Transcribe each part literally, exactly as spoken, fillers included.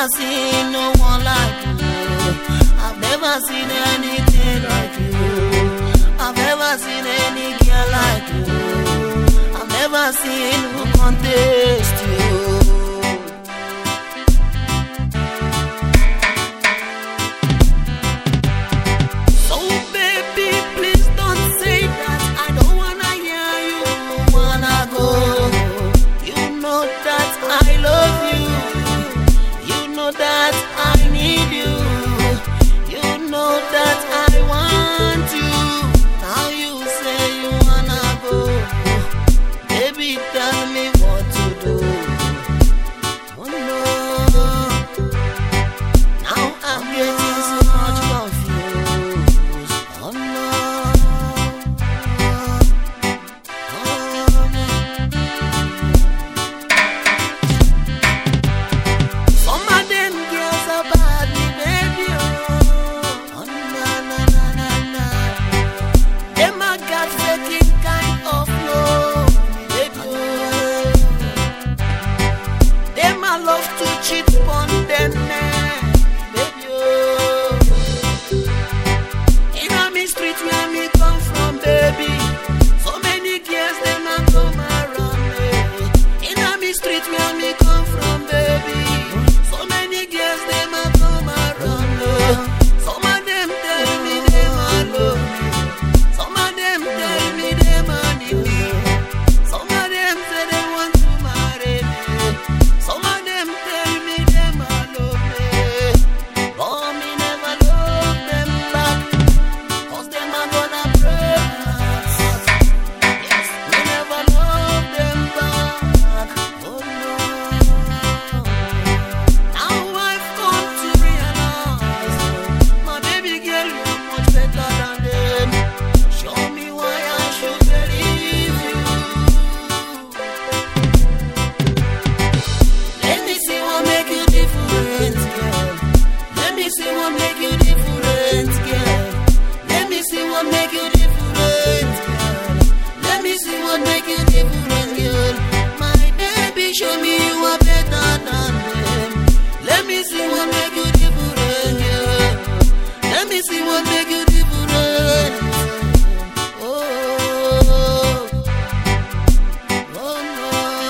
never seen no one like you. I've never seen anything like you. I've never seen any girl like you. I've never seen who contest you. So baby, please don't say that I don't wanna hear you, wanna go. You know that I love you. You know that I need you. You know that I want you. Now you say you wanna go. Baby, tell me what to do. Oh no. Now I'm getting so much confused. Oh no. Oh no. Some of them girls are bad, me baby. Oh, oh na na na na na. Them a got second kind of love, me baby. Them a love to cheat on them men, baby. In a me street where me come from, baby. So many girls them a come around me. In a me street where me come from, baby. So many girls them a come around me. Some of them tell me them a love me. Some of them tell me them a need me. Some of them say they want to marry me. Some of them tell me them a love me. But me never love them back, 'cause them a gonna break my heart. Yes, me never love them back. Oh no. Now I've come to realize, my baby girl, you're much better than them. Show me why I should believe you. Let me see what make you different, girl. Let me see what make you different, girl. Let me see what make you different, girl. Let me see what make you different, girl. My baby, show me you are better than them. Let me see what make you different, girl. Let me see what make you different. Oh, oh no,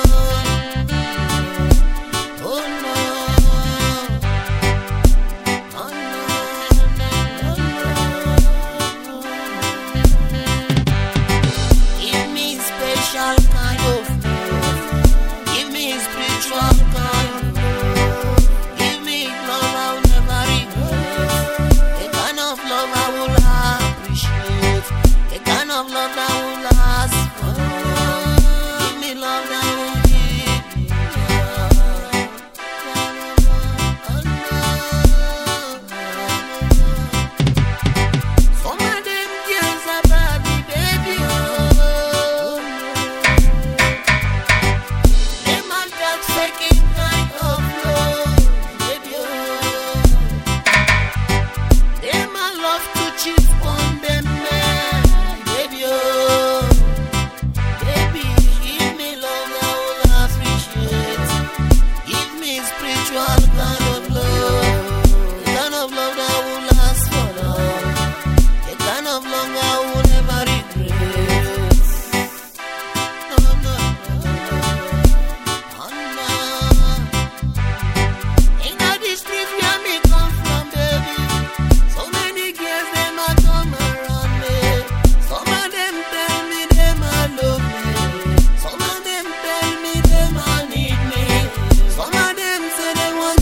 oh no, oh no, give me special kind of love. Give me spiritual kind of love. Give me love I'll never regret. The kind of love I will appreciate. The kind of love that will last forever. Give me love that will keep me young. Oh no. Some of them girls are bad, me baby. Oh, them a got second kind of love, baby. Them a love to cheat on them men, baby. Baby, give me love that will appreciate. Give me spiritual kind of love. The kind of love that will last forever. The kind of love I will never regret. No, no, no, oh no. In the street where me come from, baby. So many girls them a come around me. Some of them tell me them a love me. Some of them tell me them a need me. Some of them say they want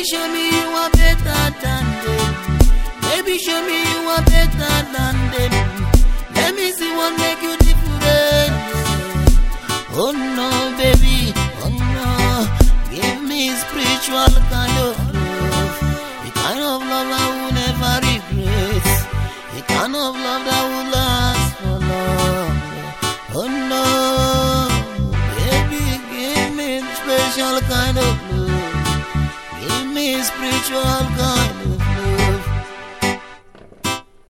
show me you are better than them. Baby, show me you are better than them. Let me see what make you different. Oh no, baby, oh no. Give me spiritual kind of love. The kind of love I will never regret. The kind of love that will last for long. Oh no, baby, give me special kind of love. Give me spiritual kind